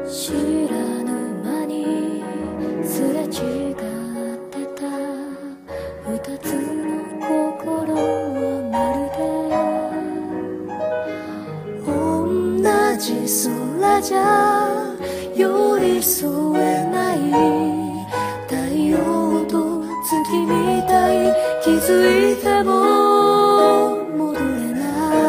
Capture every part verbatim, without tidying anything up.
知らぬ間にすれ違ってた二つの心はまるで同じ空じゃ寄り添えない太陽と月みたい気づいても戻れない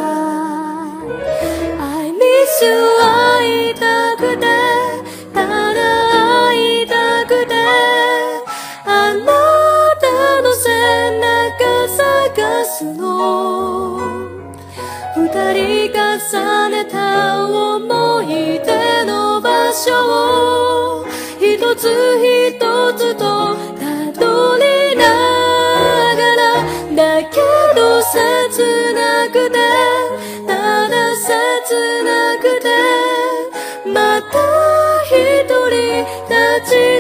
I miss you 会いたくてただ会いたくてあなたの背中探すの二人重ねた思い出の場所を一つ一つとたどりながらだけど切なくてただ切なくてまた一人立ち